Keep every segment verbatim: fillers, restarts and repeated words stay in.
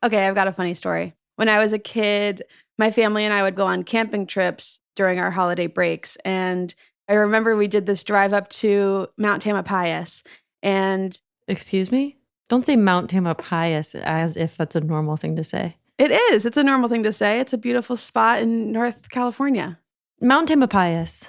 Okay, I've got a funny story. When I was a kid, my family and I would go on camping trips during our holiday breaks. And I remember we did this drive up to Mount Tamalpais. And Excuse me? Don't say Mount Tamalpais as if that's a normal thing to say. it is. It's a normal thing to say. It's a beautiful spot in North California. Mount Tamalpais.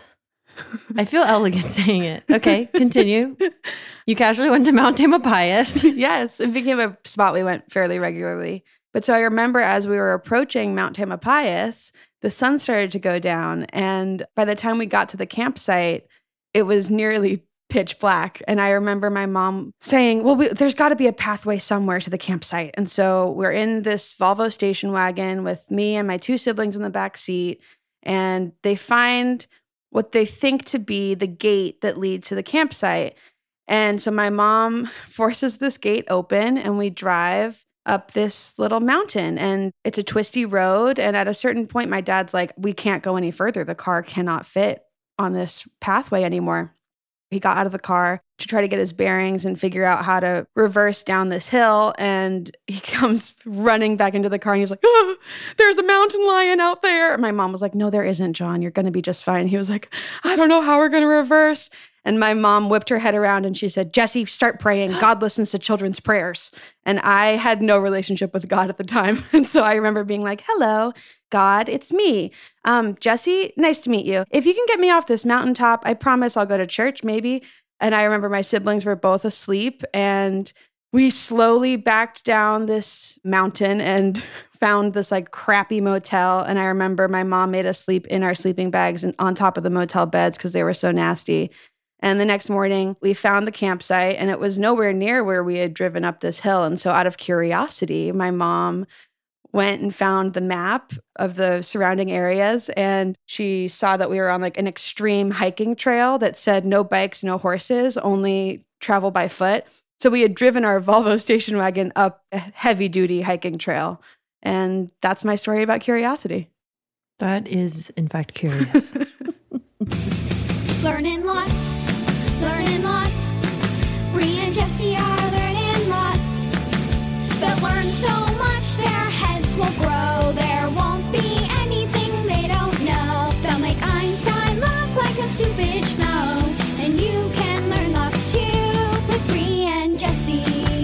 I feel elegant saying it. Okay, continue. You casually went to Mount Tamalpais. Yes, it became a spot we went fairly regularly. But so I remember as we were approaching Mount Tamalpais, the sun started to go down. And by the time we got to the campsite, it was nearly pitch black. And I remember my mom saying, well, we, there's got to be a pathway somewhere to the campsite. And so we're in this Volvo station wagon with me and my two siblings in the back seat. And they find what they think to be the gate that leads to the campsite. And so my mom forces this gate open and we drive up this little mountain, and it's a twisty road. And at a certain point, my dad's like, we can't go any further. The car cannot fit on this pathway anymore. He got out of the car to try to get his bearings and figure out how to reverse down this hill. And he comes running back into the car and he's like, oh, there's a mountain lion out there. And my mom was like, no, there isn't, John. You're going to be just fine. He was like, I don't know how we're going to reverse. And my mom whipped her head around and she said, Jesse, start praying. God listens to children's prayers. And I had no relationship with God at the time. And so I remember being like, hello, God, it's me. Um, Jesse, nice to meet you. If you can get me off this mountaintop, I promise I'll go to church maybe. And I remember my siblings were both asleep and we slowly backed down this mountain and found this like crappy motel. And I remember my mom made us sleep in our sleeping bags and on top of the motel beds because they were so nasty. And the next morning, we found the campsite, and it was nowhere near where we had driven up this hill. And so out of curiosity, my mom went and found the map of the surrounding areas, and she saw that we were on like an extreme hiking trail that said no bikes, no horses, only travel by foot. So we had driven our Volvo station wagon up a heavy-duty hiking trail. And that's my story about curiosity. That is, in fact, curious. Learning lots, learning lots. Bree and Jesse are learning lots. They'll learn so much their heads will grow. There won't be anything they don't know. They'll make Einstein look like a stupid schmo. And you can learn lots too with Bree and Jesse.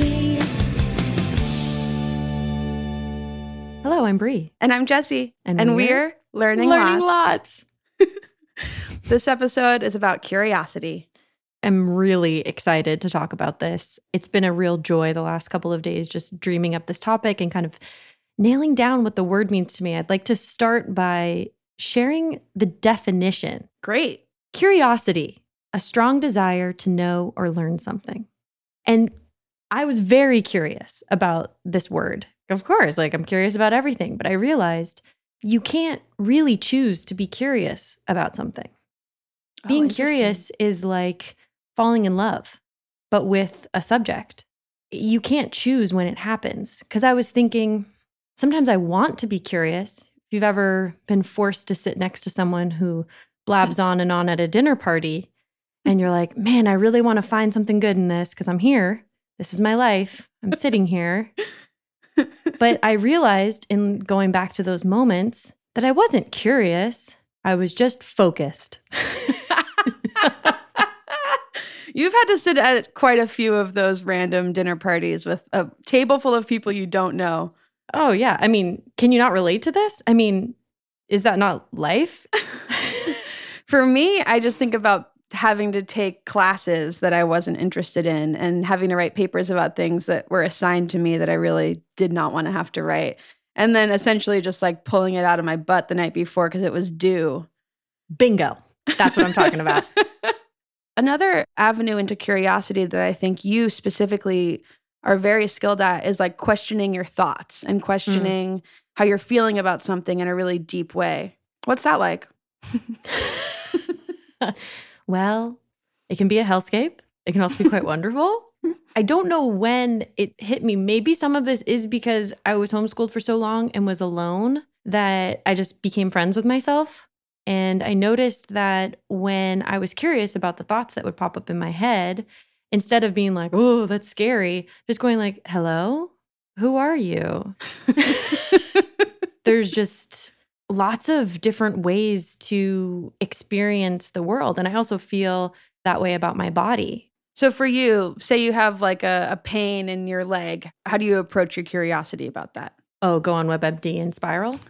Hello, I'm Bree. And I'm Jesse. And, and we're, we're learning, learning lots. lots. This episode is about curiosity. I'm really excited to talk about this. It's been a real joy the last couple of days just dreaming up this topic and kind of nailing down what the word means to me. I'd like to start by sharing the definition. Great. Curiosity, a strong desire to know or learn something. And I was very curious about this word. Of course, like I'm curious about everything, but I realized you can't really choose to be curious about something. Being Oh, curious is like falling in love, but with a subject. You can't choose when it happens. Because I was thinking, sometimes I want to be curious. If you've ever been forced to sit next to someone who blabs on and on at a dinner party, and you're like, man, I really want to find something good in this because I'm here. This is my life. I'm sitting here. But I realized in going back to those moments that I wasn't curious. I was just focused. You've had to sit at quite a few of those random dinner parties with a table full of people you don't know. Oh, yeah. I mean, can you not relate to this? I mean, is that not life? For me, I just think about having to take classes that I wasn't interested in and having to write papers about things that were assigned to me that I really did not want to have to write. And then essentially just like pulling it out of my butt the night before because it was due. Bingo. That's what I'm talking about. Another avenue into curiosity that I think you specifically are very skilled at is like questioning your thoughts and questioning mm. how you're feeling about something in a really deep way. What's that like? Well, it can be a hellscape. It can also be quite wonderful. I don't know when it hit me. Maybe some of this is because I was homeschooled for so long and was alone that I just became friends with myself. And I noticed that when I was curious about the thoughts that would pop up in my head, instead of being like, oh, that's scary, just going like, hello, who are you? There's just lots of different ways to experience the world. And I also feel that way about my body. So for you, say you have like a, a pain in your leg. How do you approach your curiosity about that? Oh, go on WebMD and spiral?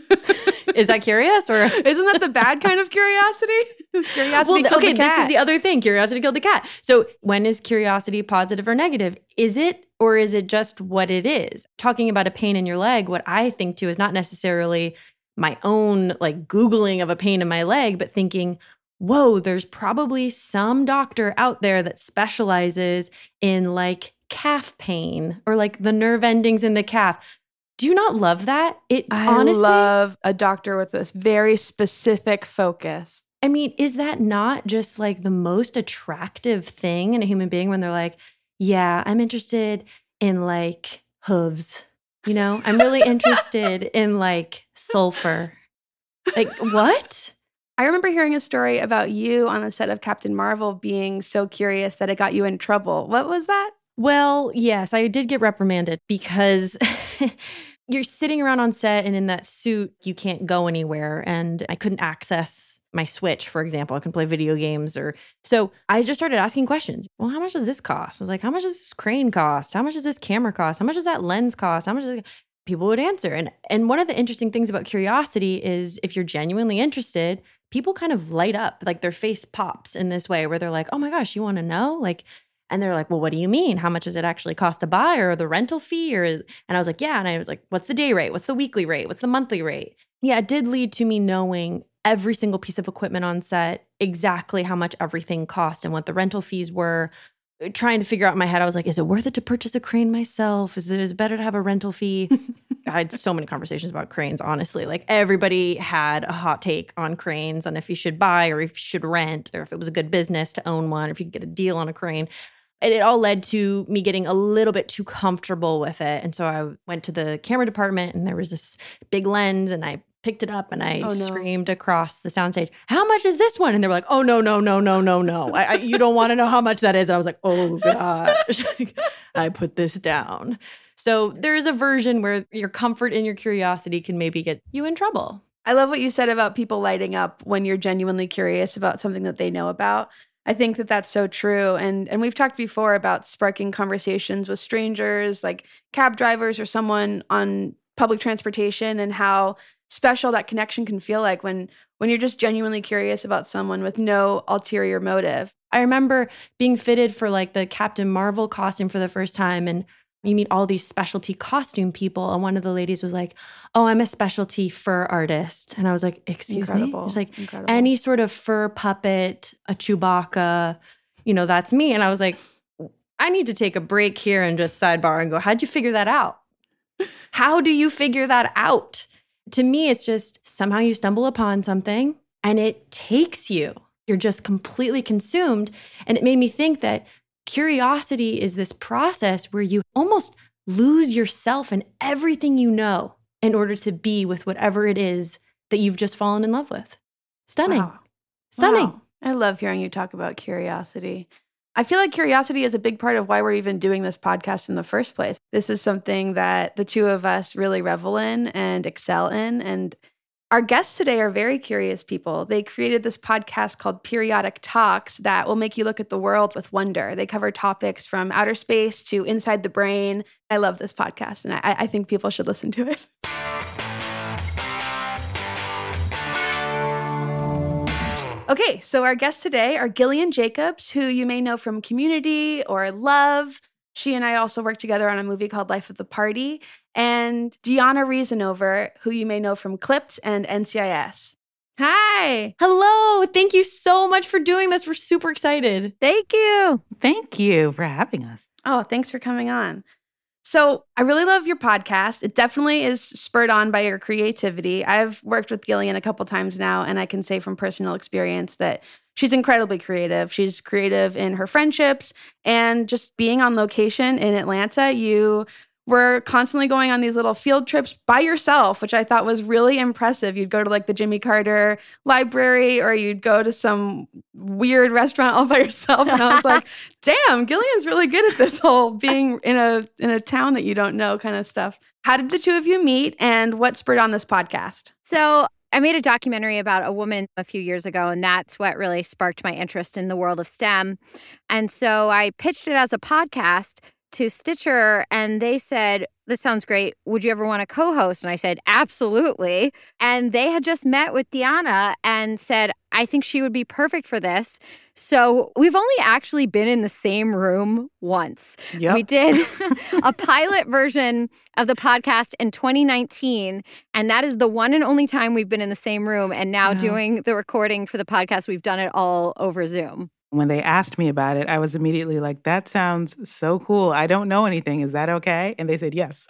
Is that curious? Or isn't that the bad kind of curiosity? Curiosity well, killed okay, the cat. this is the other thing. Curiosity killed the cat. So when is curiosity positive or negative? Is it, or is it just what it is? Talking about a pain in your leg, what I think too is not necessarily my own like Googling of a pain in my leg, but thinking, whoa, there's probably some doctor out there that specializes in like calf pain or like the nerve endings in the calf. Do you not love that? It I honestly love a doctor with this very specific focus. I mean, is that not just like the most attractive thing in a human being when they're like, yeah, I'm interested in like hooves, you know, I'm really interested in like sulfur. Like, what? I remember hearing a story about you on the set of Captain Marvel being so curious that it got you in trouble. What was that? Well, yes, I did get reprimanded because you're sitting around on set and in that suit, you can't go anywhere. And I couldn't access my Switch, for example. I couldn't play video games or so I just started asking questions. Well, how much does this cost? I was like, how much does this crane cost? How much does this camera cost? How much does that lens cost? How much does it... People would answer. And and one of the interesting things about curiosity is if you're genuinely interested, people kind of light up, like their face pops in this way where they're like, oh my gosh, you want to know? Like, and they're like, well, what do you mean? How much does it actually cost to buy or the rental fee? Or, and I was like, yeah. And I was like, what's the day rate? What's the weekly rate? What's the monthly rate? Yeah, it did lead to me knowing every single piece of equipment on set, exactly how much everything cost and what the rental fees were. Trying to figure out in my head, I was like, is it worth it to purchase a crane myself? Is it, is it better to have a rental fee? I had so many conversations about cranes, honestly. Like everybody had a hot take on cranes on if you should buy or if you should rent or if it was a good business to own one or if you could get a deal on a crane. And it all led to me getting a little bit too comfortable with it. And so I went to the camera department and there was this big lens and I picked it up and I Oh, no. screamed across the soundstage, how much is this one? And they were like, oh, no, no, no, no, no, no. I, I, you don't want to know how much that is. And I was like, oh, gosh. I put this down. So there is a version where your comfort and your curiosity can maybe get you in trouble. I love what you said about people lighting up when you're genuinely curious about something that they know about. I think that that's so true. And and we've talked before about sparking conversations with strangers, like cab drivers or someone on public transportation, and how special that connection can feel like when when you're just genuinely curious about someone with no ulterior motive. I remember being fitted for like the Captain Marvel costume for the first time, and you meet all these specialty costume people, and one of the ladies was like, oh, I'm a specialty fur artist. And I was like, excuse Incredible. me? She's like, Incredible. any sort of fur puppet, a Chewbacca, you know, that's me. And I was like, I need to take a break here and just sidebar and go, how'd you figure that out? How do you figure that out? To me, it's just somehow you stumble upon something and it takes you. You're just completely consumed. And it made me think that curiosity is this process where you almost lose yourself and everything you know in order to be with whatever it is that you've just fallen in love with. Stunning. Wow. Stunning. Wow. I love hearing you talk about curiosity. I feel like curiosity is a big part of why we're even doing this podcast in the first place. This is something that the two of us really revel in and excel in. And our guests today are very curious people. They created this podcast called Periodic Talks that will make you look at the world with wonder. They cover topics from outer space to inside the brain. I love this podcast, and I, I think people should listen to it. Okay, so our guests today are Gillian Jacobs, who you may know from Community or Love. She and I also worked together on a movie called Life of the Party. And Deanna Reasonover, who you may know from Clipped and N C I S. Hi. Hello. Thank you so much for doing this. We're super excited. Thank you. Thank you for having us. Oh, thanks for coming on. So I really love your podcast. It definitely is spurred on by your creativity. I've worked with Gillian a couple times now, and I can say from personal experience that she's incredibly creative. She's creative in her friendships and just being on location in Atlanta. You were constantly going on these little field trips by yourself, which I thought was really impressive. You'd go to like the Jimmy Carter library, or you'd go to some weird restaurant all by yourself. And I was like, damn, Gillian's really good at this whole being in a in a town that you don't know kind of stuff. How did the two of you meet, and what spurred on this podcast? So I made a documentary about a woman a few years ago, and that's what really sparked my interest in the world of STEM. And so I pitched it as a podcast to Stitcher, and they said, this sounds great. Would you ever want to co-host? And I said, absolutely. And they had just met with Deanna and said, I think she would be perfect for this. So we've only actually been in the same room once. Yep. We did a pilot version of the podcast in twenty nineteen, and that is the one and only time we've been in the same room. And now Wow. doing the recording for the podcast, we've done it all over Zoom. When they asked me about it, I was immediately like, that sounds so cool. I don't know anything. Is that okay? And they said, yes.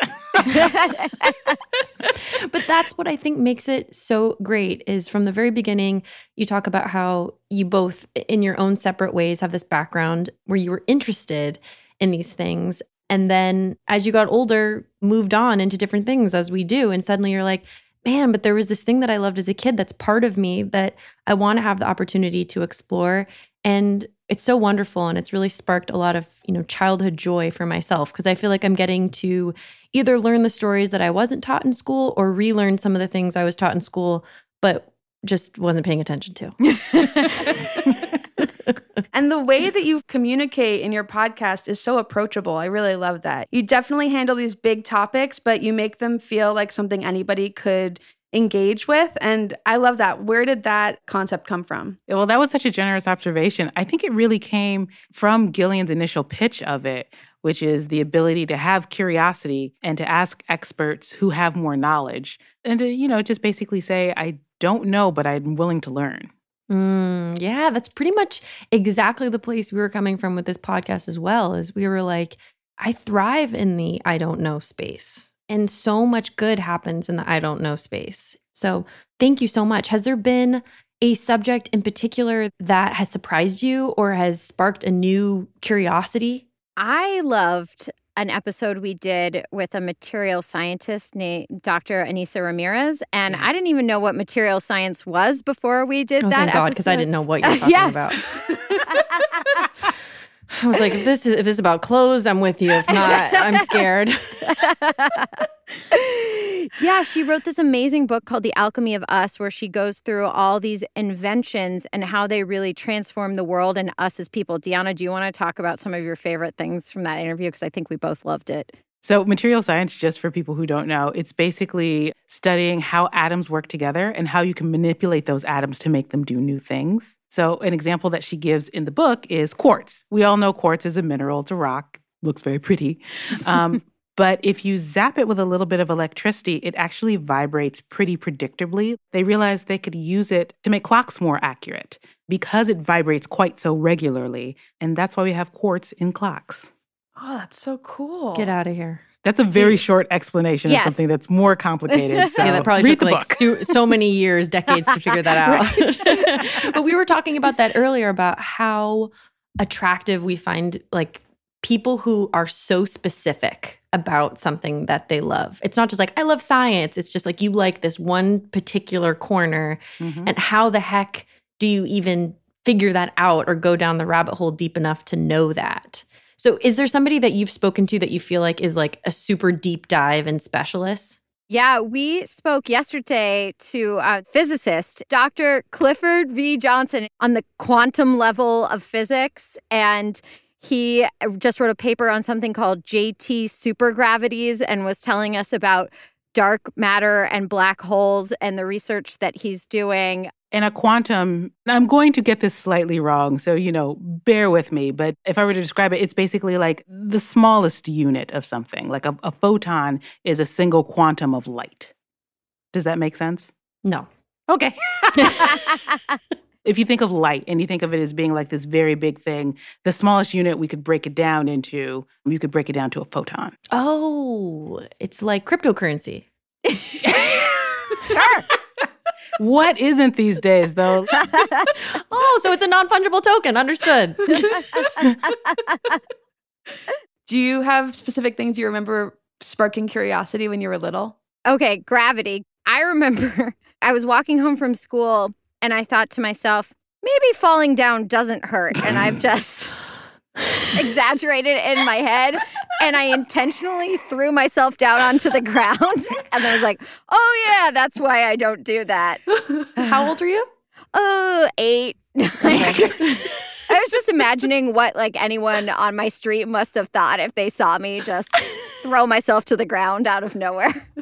But that's what I think makes it so great is from the very beginning, you talk about how you both, in your own separate ways, have this background where you were interested in these things. And then as you got older, moved on into different things as we do. And suddenly you're like, man, but there was this thing that I loved as a kid that's part of me that I want to have the opportunity to explore. And it's so wonderful. And it's really sparked a lot of, you know, childhood joy for myself, because I feel like I'm getting to either learn the stories that I wasn't taught in school or relearn some of the things I was taught in school, but just wasn't paying attention to. And the way that you communicate in your podcast is so approachable. I really love that. You definitely handle these big topics, but you make them feel like something anybody could engage with. And I love that. Where did that concept come from? Well, that was such a generous observation. I think it really came from Gillian's initial pitch of it, which is the ability to have curiosity and to ask experts who have more knowledge and to, you know, just basically say, I don't know, but I'm willing to learn. Mm, yeah, that's pretty much exactly the place we were coming from with this podcast as well, is we were like, I thrive in the I don't know space. And so much good happens in the I don't know space. So thank you so much. Has there been a subject in particular that has surprised you or has sparked a new curiosity? I loved an episode we did with a material scientist named Doctor Anissa Ramirez. And Yes. I didn't even know what material science was before we did Oh, that thank God, because I episode. didn't know what you were talking Yes. about. I was like, if this is if it's about clothes, I'm with you. If not, I'm scared. Yeah, she wrote this amazing book called The Alchemy of Us, where she goes through all these inventions and how they really transform the world and us as people. Deanna, do you want to talk about some of your favorite things from that interview? Because I think we both loved it. So material science, just for people who don't know, it's basically studying how atoms work together and how you can manipulate those atoms to make them do new things. So an example that she gives in the book is quartz. We all know quartz is a mineral. It's a rock. Looks very pretty. Um, but if you zap it with a little bit of electricity, it actually vibrates pretty predictably. They realized they could use it to make clocks more accurate because it vibrates quite so regularly. And that's why we have quartz in clocks. Oh, that's so cool. Get out of here. That's a very short explanation Yes. of something that's more complicated. So Yeah, that probably read took the like book. so, so many years, decades to figure that out. But we were talking about that earlier about how attractive we find like people who are so specific about something that they love. It's not just like, I love science. It's just like you like this one particular corner. Mhm. And how the heck do you even figure that out or go down the rabbit hole deep enough to know that? So is there somebody that you've spoken to that you feel like is like a super deep dive and specialist? Yeah, we spoke yesterday to a physicist, Doctor Clifford V. Johnson, on the quantum level of physics. And he just wrote a paper on something called J T supergravities and was telling us about dark matter and black holes and the research that he's doing. And a quantum, I'm going to get this slightly wrong, so, you know, bear with me. But if I were to describe it, it's basically like the smallest unit of something. Like a, a photon is a single quantum of light. Does that make sense? No. Okay. If you think of light and you think of it as being like this very big thing, the smallest unit we could break it down into, you could break it down to a photon. Oh, it's like cryptocurrency. Sure. What isn't these days, though? Oh, so it's a non-fungible token. Understood. Do you have specific things you remember sparking curiosity when you were little? Okay, gravity. I remember I was walking home from school and I thought to myself, maybe falling down doesn't hurt. And I've just exaggerated in my head. And I intentionally threw myself down onto the ground. And I was like, oh, yeah, that's why I don't do that. How old are you? Oh, eight. I was just imagining what like anyone on my street must have thought if they saw me just throw myself to the ground out of nowhere. So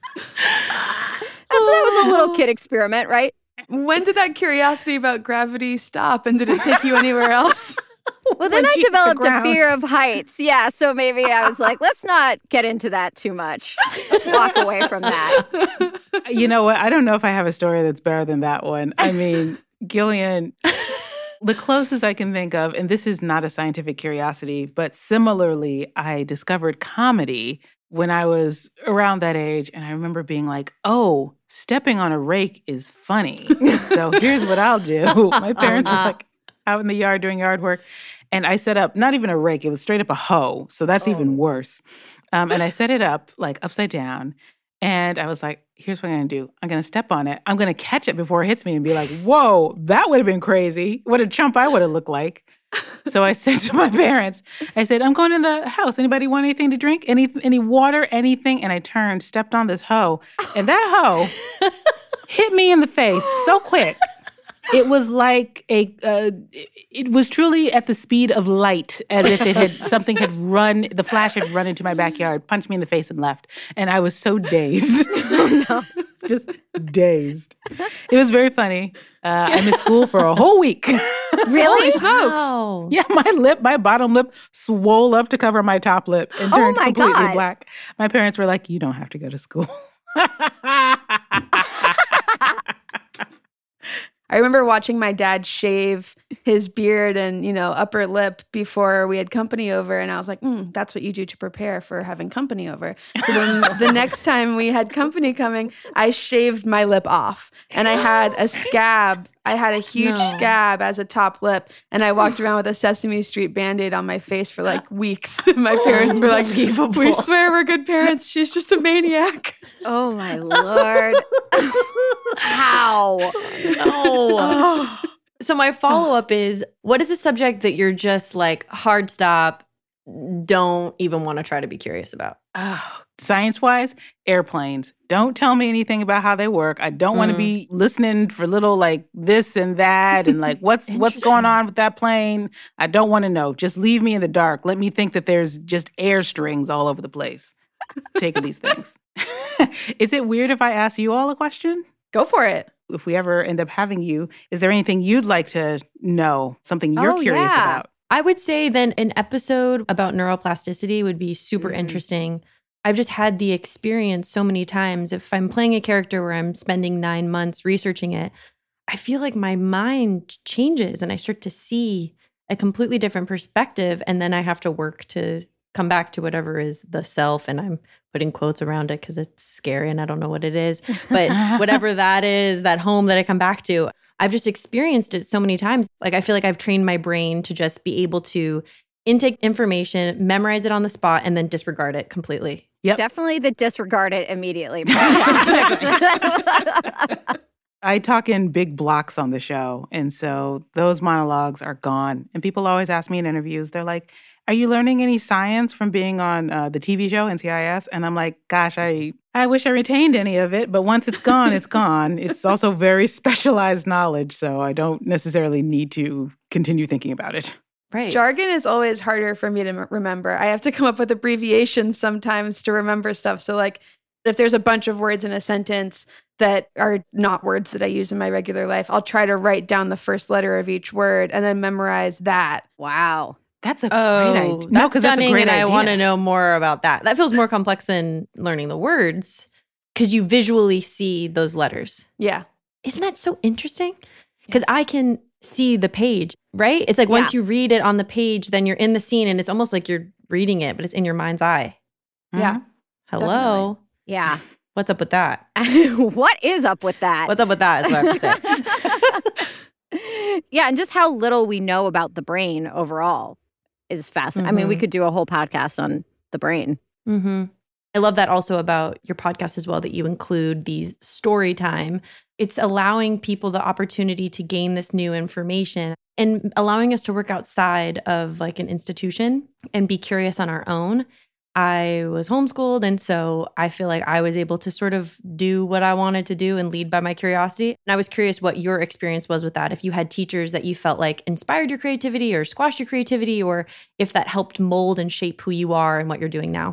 that was a little kid experiment, right? When did that curiosity about gravity stop, and did it take you anywhere else? Well, then When I she hit the developed a ground. fear of heights. Yeah, so maybe I was like, let's not get into that too much. Walk away from that. You know what? I don't know if I have a story that's better than that one. I mean, Gillian, the closest I can think of, and this is not a scientific curiosity, but similarly, I discovered comedy when I was around that age. And I remember being like, oh, stepping on a rake is funny. So here's what I'll do. My parents were like out in the yard doing yard work. And I set up, not even a rake, it was straight up a hoe. So that's Oh. even worse. Um, and I set it up like upside down. And I was like, here's what I'm going to do. I'm going to step on it. I'm going to catch it before it hits me and be like, whoa, that would have been crazy. What a chump I would have looked like. So I said to my parents, I said, I'm going in the house. Anybody want anything to drink? Any any water, anything? And I turned, stepped on this hoe. And that hoe hit me in the face so quick. It was like a, uh, it was truly at the speed of light, as if it had, something had run, the flash had run into my backyard, punched me in the face and left. And I was so dazed. Oh, no. Just dazed. It was very funny. Uh, I missed school for a whole week. Really? Holy smokes. Wow. Yeah, my lip, my bottom lip swole up to cover my top lip and Oh turned my completely God. black. My parents were like, you don't have to go to school. I remember watching my dad shave his beard and, you know, upper lip before we had company over. And I was like, mm, that's what you do to prepare for having company over. So then the next time we had company coming, I shaved my lip off. And I had a scab. I had a huge No. scab as a top lip. And I walked around with a Sesame Street Band-Aid on my face for like weeks. My parents were like, we swear we're good parents. She's just a maniac. Oh, my Lord. How? No. So my follow-up is, what is a subject that you're just like, hard stop, don't even want to try to be curious about? Oh, science-wise, airplanes. Don't tell me anything about how they work. I don't want to Mm. be listening for little like this and that and like what's what's going Interesting. on with that plane. I don't want to know. Just leave me in the dark. Let me think that there's just air strings all over the place. Taking these things. Is it weird if I ask you all a question? Go for it. If we ever end up having you, is there anything you'd like to know? Something you're Oh, curious yeah. about? I would say then an episode about neuroplasticity would be super Mhm. interesting. I've just had the experience so many times. If I'm playing a character where I'm spending nine months researching it, I feel like my mind changes and I start to see a completely different perspective. And then I have to work to come back to whatever is the self. And I'm putting quotes around it because it's scary and I don't know what it is. But whatever that is, that home that I come back to, I've just experienced it so many times. Like I feel like I've trained my brain to just be able to intake information, memorize it on the spot, and then disregard it completely. Yep. Definitely the disregard it immediately. I talk in big blocks on the show. And so those monologues are gone. And people always ask me in interviews, they're like, are you learning any science from being on uh, the T V show N C I S? And I'm like, gosh, I, I wish I retained any of it. But once it's gone, it's gone. It's also very specialized knowledge. So I don't necessarily need to continue thinking about it. Right. Jargon is always harder for me to m- remember. I have to come up with abbreviations sometimes to remember stuff. So, like, if there's a bunch of words in a sentence that are not words that I use in my regular life, I'll try to write down the first letter of each word and then memorize that. Wow. That's a Oh, great idea. that's No, because that's a stunning, great and idea. I want to know more about that. That feels more complex than learning the words because you visually see those letters. Yeah. Isn't that so interesting? Because I can see the page, right? It's like once you read it on the page, then you're in the scene and it's almost like you're reading it, but it's in your mind's eye. Yeah. Mhm. Hello. Yeah. What's up with that? What is up with that? What's up with that is what I have to say. Yeah, and just how little we know about the brain overall is fascinating. I mean, we Mhm. could do a whole podcast on the brain. Mm-hmm. I love that also about your podcast as well, that you include these story time. It's allowing people the opportunity to gain this new information and allowing us to work outside of like an institution and be curious on our own. I was homeschooled, and so I feel like I was able to sort of do what I wanted to do and lead by my curiosity. And I was curious what your experience was with that. If you had teachers that you felt like inspired your creativity or squashed your creativity, or if that helped mold and shape who you are and what you're doing now.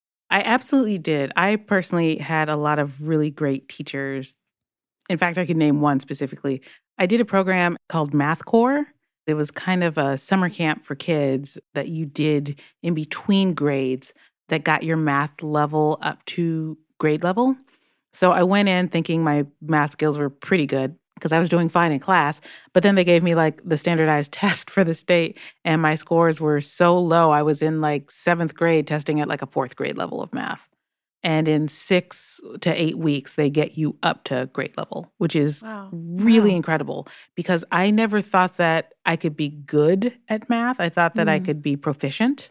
I absolutely did. I personally had a lot of really great teachers. In fact, I could name one specifically. I did a program called Math Corps. It was kind of a summer camp for kids that you did in between grades that got your math level up to grade level. So I went in thinking my math skills were pretty good because I was doing fine in class. But then they gave me like the standardized test for the state, and my scores were so low. I was in like seventh grade testing at like a fourth grade level of math. And in six to eight weeks, they get you up to grade level, which is Wow. really Wow. incredible because I never thought that I could be good at math. I thought that I Mm. could be proficient.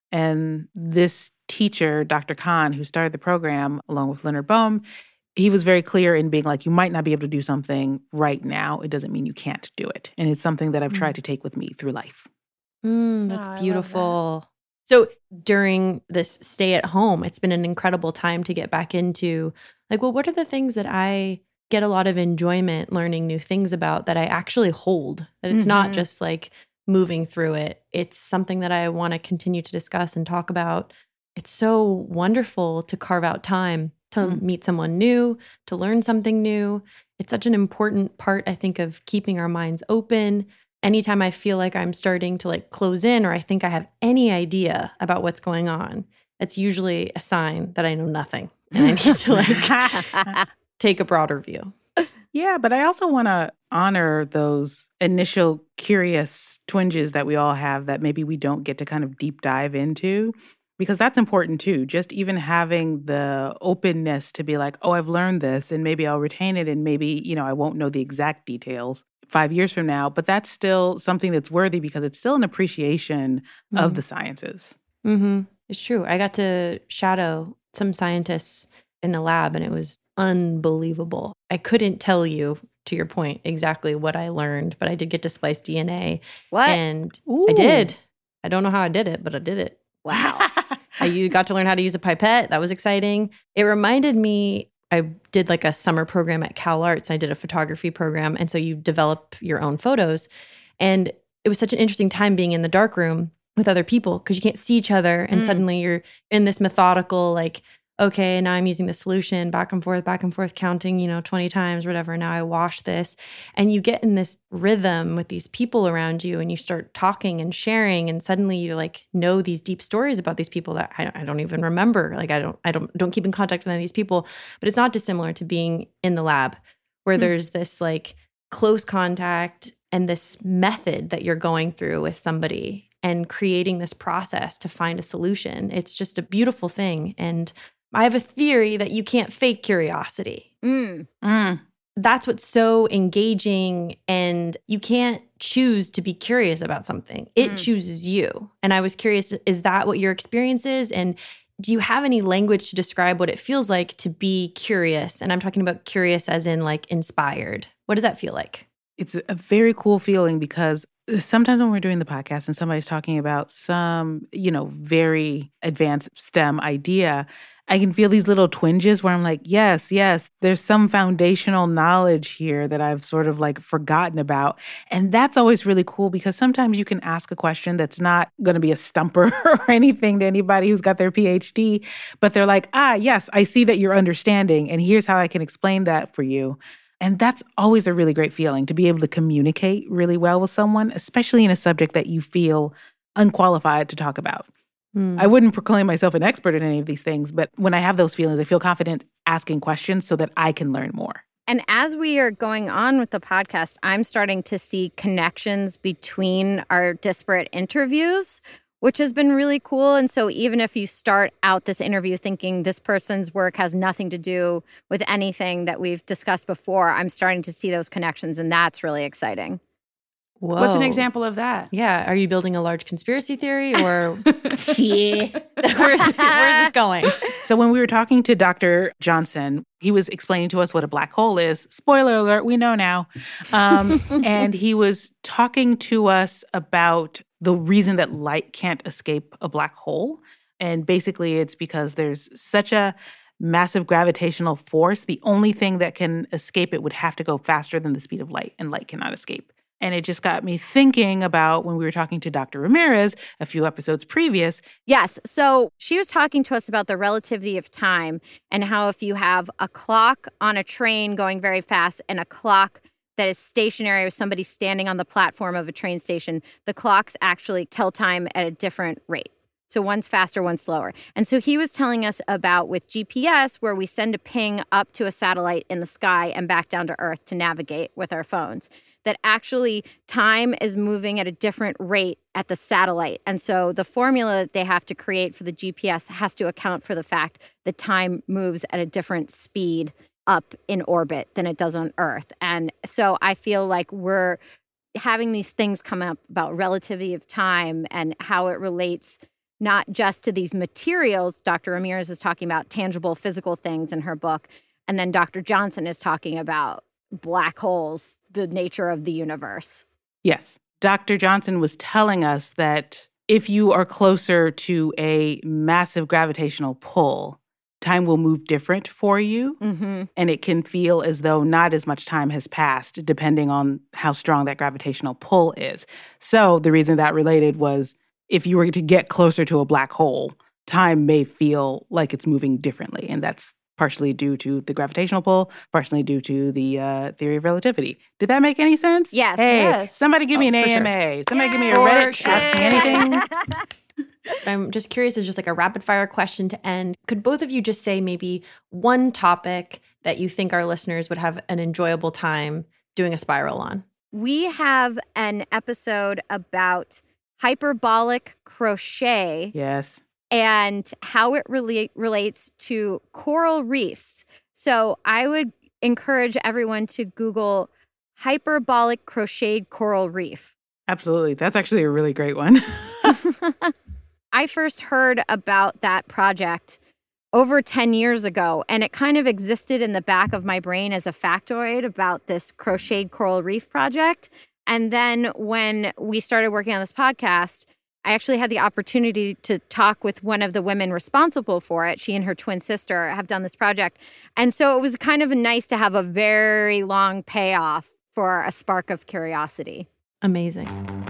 And this teacher, Doctor Khan, who started the program along with Leonard Bohm, he was very clear in being like, you might not be able to do something right now. It doesn't mean you can't do it. And it's something that I've Mm. tried to take with me through life. Mm, Oh, that's I love that. beautiful. So during this stay at home, it's been an incredible time to get back into like, well, what are the things that I get a lot of enjoyment learning new things about that I actually hold? That it's not Mhm. just like moving through it. It's something that I want to continue to discuss and talk about. It's so wonderful to carve out time to Mm. meet someone new, to learn something new. It's such an important part, I think, of keeping our minds open. Anytime I feel like I'm starting to like close in or I think I have any idea about what's going on, it's usually a sign that I know nothing and I need to like take a broader view. Yeah, but I also want to honor those initial curious twinges that we all have that maybe we don't get to kind of deep dive into, because that's important too. Just even having the openness to be like, oh, I've learned this and maybe I'll retain it and maybe, you know, I won't know the exact details five years from now, but that's still something that's worthy because it's still an appreciation of Mhm. the sciences. Mm-hmm. It's true. I got to shadow some scientists in a lab and it was unbelievable. I couldn't tell you, to your point, exactly what I learned, but I did get to splice D N A. What? And Ooh. I did. I don't know how I did it, but I did it. Wow. I u- got to learn how to use a pipette. That was exciting. It reminded me, I did like a summer program at Cal Arts. I did a photography program. And so you develop your own photos. And it was such an interesting time being in the dark room with other people because you can't see each other. And Mm. suddenly you're in this methodical, like, okay, now I'm using the solution back and forth, back and forth, counting, you know, twenty times, whatever. Now I wash this. And you get in this rhythm with these people around you and you start talking and sharing. And suddenly you like know these deep stories about these people that I, I don't even remember. Like I don't, I don't, don't keep in contact with any of these people, but it's not dissimilar to being in the lab where Hmm. there's this like close contact and this method that you're going through with somebody and creating this process to find a solution. It's just a beautiful thing. And I have a theory that you can't fake curiosity. Mm. Mm. That's what's so engaging, and you can't choose to be curious about something. It Mm. chooses you. And I was curious, is that what your experience is? And do you have any language to describe what it feels like to be curious? And I'm talking about curious as in like inspired. What does that feel like? It's a very cool feeling because sometimes when we're doing the podcast and somebody's talking about some, you know, very advanced STEM idea, I can feel these little twinges where I'm like, yes, yes, there's some foundational knowledge here that I've sort of like forgotten about. And that's always really cool because sometimes you can ask a question that's not going to be a stumper or anything to anybody who's got their P H D, but they're like, ah, yes, I see that you're understanding, and here's how I can explain that for you. And that's always a really great feeling to be able to communicate really well with someone, especially in a subject that you feel unqualified to talk about. Hmm. I wouldn't proclaim myself an expert in any of these things, but when I have those feelings, I feel confident asking questions so that I can learn more. And as we are going on with the podcast, I'm starting to see connections between our disparate interviews, which has been really cool. And so even if you start out this interview thinking this person's work has nothing to do with anything that we've discussed before, I'm starting to see those connections, and that's really exciting. Whoa. What's an example of that? Yeah. Are you building a large conspiracy theory or Yeah. where's, where's this going? So when we were talking to Doctor Johnson, he was explaining to us what a black hole is. Spoiler alert, we know now. Um, and he was talking to us about the reason that light can't escape a black hole. And basically it's because there's such a massive gravitational force. The only thing that can escape it would have to go faster than the speed of light, and light cannot escape. And it just got me thinking about when we were talking to Doctor Ramirez a few episodes previous. Yes. So she was talking to us about the relativity of time and how if you have a clock on a train going very fast and a clock that is stationary with somebody standing on the platform of a train station, the clocks actually tell time at a different rate. So one's faster, one's slower. And so he was telling us about with G P S, where we send a ping up to a satellite in the sky and back down to Earth to navigate with our phones, that actually time is moving at a different rate at the satellite. And so the formula that they have to create for the G P S has to account for the fact that time moves at a different speed up in orbit than it does on Earth. And so I feel like we're having these things come up about relativity of time and how it relates not just to these materials. Doctor Ramirez is talking about tangible physical things in her book. And then Doctor Johnson is talking about black holes, the nature of the universe. Yes. Doctor Johnson was telling us that if you are closer to a massive gravitational pull, time will move different for you. Mm-hmm. And it can feel as though not as much time has passed, depending on how strong that gravitational pull is. So the reason that related was if you were to get closer to a black hole, time may feel like it's moving differently. And that's partially due to the gravitational pull, partially due to the uh, theory of relativity. Did that make any sense? Yes. Hey, Yes. somebody give me Oh, an for A sure. M A. Somebody give me a For Reddit. sure. Ask me anything. I'm just curious, as just like a rapid fire question to end. Could both of you just say maybe one topic that you think our listeners would have an enjoyable time doing a spiral on? We have an episode about hyperbolic crochet Yes. and how it really relates to coral reefs. So I would encourage everyone to Google hyperbolic crocheted coral reef. Absolutely. That's actually a really great one. I first heard about that project over ten years ago, and it kind of existed in the back of my brain as a factoid about this crocheted coral reef project. And then when we started working on this podcast, I actually had the opportunity to talk with one of the women responsible for it. She and her twin sister have done this project. And so it was kind of nice to have a very long payoff for a spark of curiosity. Amazing.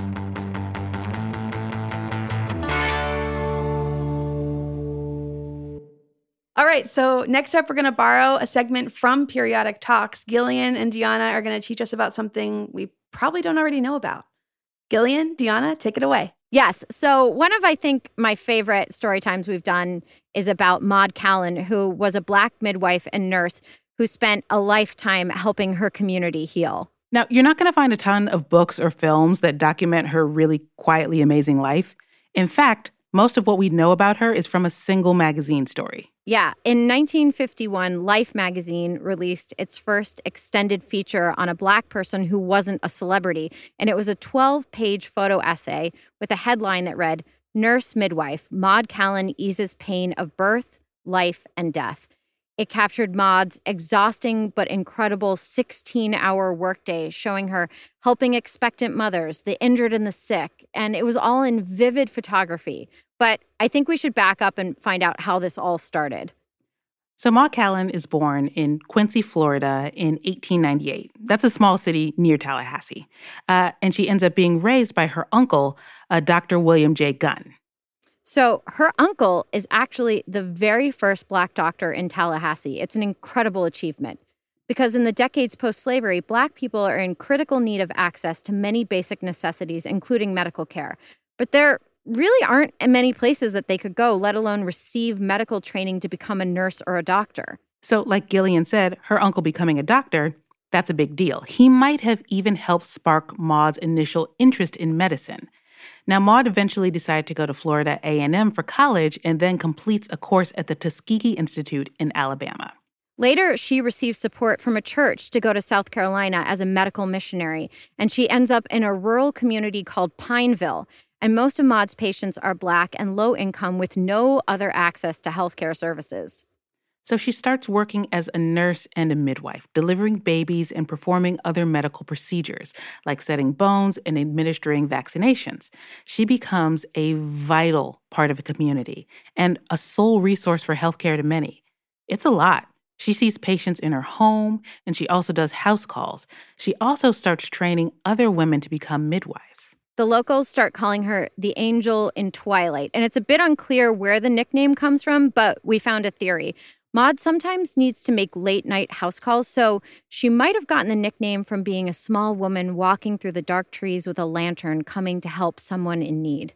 All right, so next up, we're going to borrow a segment from Periodic Talks. Gillian and Deanna are going to teach us about something we probably don't already know about. Gillian, Deanna, take it away. Yes. So one of, I think, my favorite story times we've done is about Maud Callan, who was a Black midwife and nurse who spent a lifetime helping her community heal. Now, you're not going to find a ton of books or films that document her really quietly amazing life. In fact, most of what we know about her is from a single magazine story. Yeah. In nineteen fifty-one, Life magazine released its first extended feature on a Black person who wasn't a celebrity. And it was a twelve-page photo essay with a headline that read, "Nurse Midwife, Maud Callan eases pain of birth, life, and death." It captured Maud's exhausting but incredible sixteen-hour workday, showing her helping expectant mothers, the injured and the sick. And it was all in vivid photography. But I think we should back up and find out how this all started. So Maud Callan is born in Quincy, Florida in eighteen ninety-eight. That's a small city near Tallahassee. Uh, and she ends up being raised by her uncle, uh, Doctor William J. Gunn. So her uncle is actually the very first Black doctor in Tallahassee. It's an incredible achievement because in the decades post-slavery, Black people are in critical need of access to many basic necessities, including medical care. But there really aren't many places that they could go, let alone receive medical training to become a nurse or a doctor. So like Gillian said, her uncle becoming a doctor, that's a big deal. He might have even helped spark Maud's initial interest in medicine. Now, Maud eventually decided to go to Florida A and M for college and then completes a course at the Tuskegee Institute in Alabama. Later, she receives support from a church to go to South Carolina as a medical missionary, and she ends up in a rural community called Pineville. And most of Maud's patients are Black and low income with no other access to healthcare services. So she starts working as a nurse and a midwife, delivering babies and performing other medical procedures, like setting bones and administering vaccinations. She becomes a vital part of a community and a sole resource for healthcare to many. It's a lot. She sees patients in her home, and she also does house calls. She also starts training other women to become midwives. The locals start calling her the Angel in Twilight, and it's a bit unclear where the nickname comes from, but we found a theory. Maud sometimes needs to make late-night house calls, so she might have gotten the nickname from being a small woman walking through the dark trees with a lantern coming to help someone in need.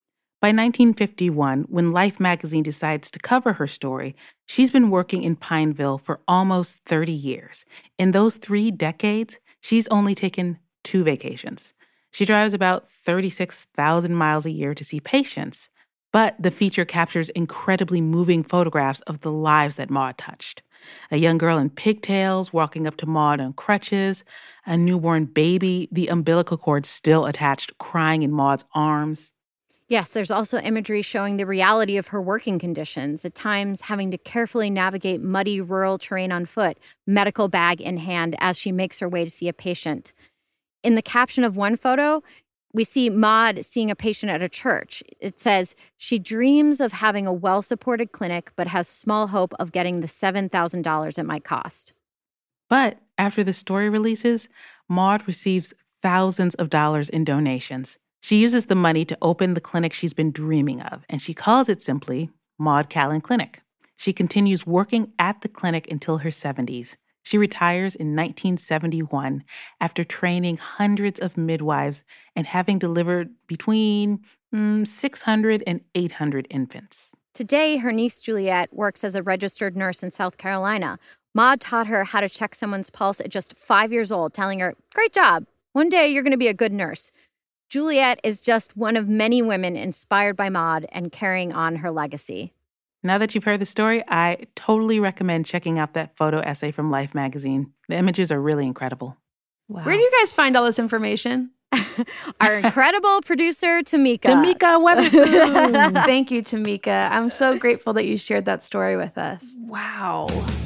By nineteen fifty-one, when Life magazine decides to cover her story, she's been working in Pineville for almost thirty years. In those three decades, she's only taken two vacations. She drives about thirty-six thousand miles a year to see patients, but the feature captures incredibly moving photographs of the lives that Maud touched. A young girl in pigtails walking up to Maud on crutches, a newborn baby, the umbilical cord still attached, crying in Maud's arms. Yes, there's also imagery showing the reality of her working conditions, at times having to carefully navigate muddy rural terrain on foot, medical bag in hand, as she makes her way to see a patient. In the caption of one photo, we see Maud seeing a patient at a church. It says, she dreams of having a well-supported clinic, but has small hope of getting the seven thousand dollars it might cost. But after the story releases, Maud receives thousands of dollars in donations. She uses the money to open the clinic she's been dreaming of, and she calls it simply Maud Callan Clinic. She continues working at the clinic until her seventies. She retires in nineteen seventy-one after training hundreds of midwives and having delivered between mm, six hundred and eight hundred infants. Today, her niece Juliet works as a registered nurse in South Carolina. Maud taught her how to check someone's pulse at just five years old, telling her, "Great job. One day you're going to be a good nurse." Juliet is just one of many women inspired by Maud and carrying on her legacy. Now that you've heard the story, I totally recommend checking out that photo essay from Life magazine. The images are really incredible. Wow. Where do you guys find all this information? Our incredible producer, Tamika. Tamika Weatherspoon. Thank you, Tamika. I'm so grateful that you shared that story with us. Wow.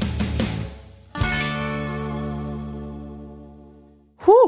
Whew.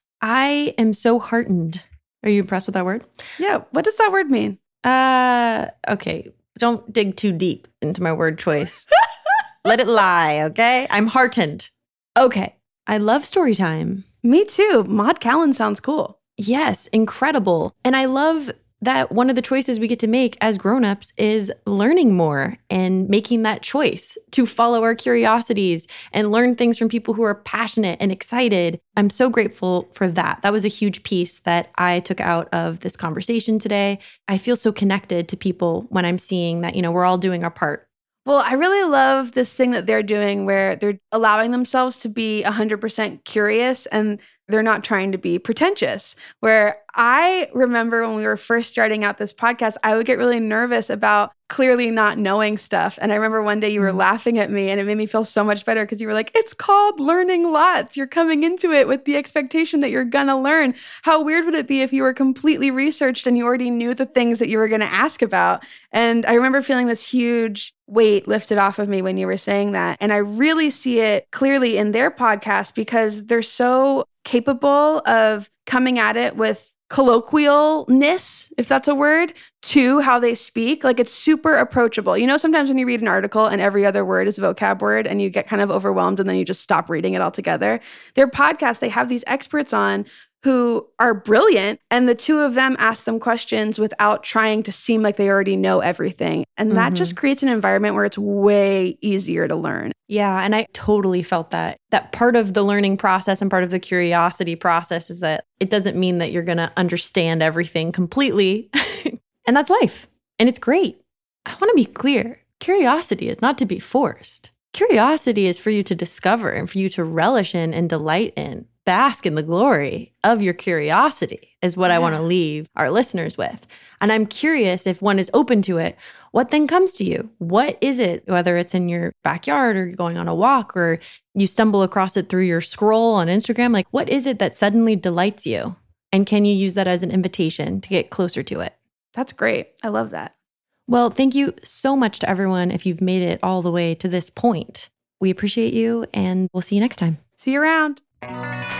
I am so heartened. Are you impressed with that word? Yeah. What does that word mean? Uh, okay. Don't dig too deep into my word choice. Let it lie, okay? I'm heartened. Okay. I love story time. Me too. Maud Callan sounds cool. Yes, incredible. And I love that one of the choices we get to make as grownups is learning more and making that choice to follow our curiosities and learn things from people who are passionate and excited. I'm so grateful for that. That was a huge piece that I took out of this conversation today. I feel so connected to people when I'm seeing that, you know, we're all doing our part. Well, I really love this thing that they're doing where they're allowing themselves to be one hundred percent curious and they're not trying to be pretentious. Where I remember when we were first starting out this podcast, I would get really nervous about clearly not knowing stuff. And I remember one day you were Mm-hmm. laughing at me and it made me feel so much better because you were like, it's called learning lots. You're coming into it with the expectation that you're going to learn. How weird would it be if you were completely researched and you already knew the things that you were going to ask about? And I remember feeling this huge weight lifted off of me when you were saying that. And I really see it clearly in their podcast because they're so capable of coming at it with colloquialness, if that's a word, to how they speak. Like it's super approachable. You know, sometimes when you read an article and every other word is a vocab word and you get kind of overwhelmed and then you just stop reading it altogether. Their podcast, they have these experts on who are brilliant, and the two of them ask them questions without trying to seem like they already know everything. And that Mhm. just creates an environment where it's way easier to learn. Yeah, and I totally felt that. That part of the learning process and part of the curiosity process is that it doesn't mean that you're going to understand everything completely. And that's life. And it's great. I want to be clear. Curiosity is not to be forced. Curiosity is for you to discover and for you to relish in and delight in. Bask in the glory of your curiosity. is what I want to leave our listeners with. And I'm curious, if one is open to it, what then comes to you? What is it, whether it's in your backyard or you're going on a walk or you stumble across it through your scroll on Instagram? Like, what is it that suddenly delights you? And can you use that as an invitation to get closer to it? That's great. I love that. Well, thank you so much to everyone if you've made it all the way to this point. We appreciate you, and we'll see you next time. See you around.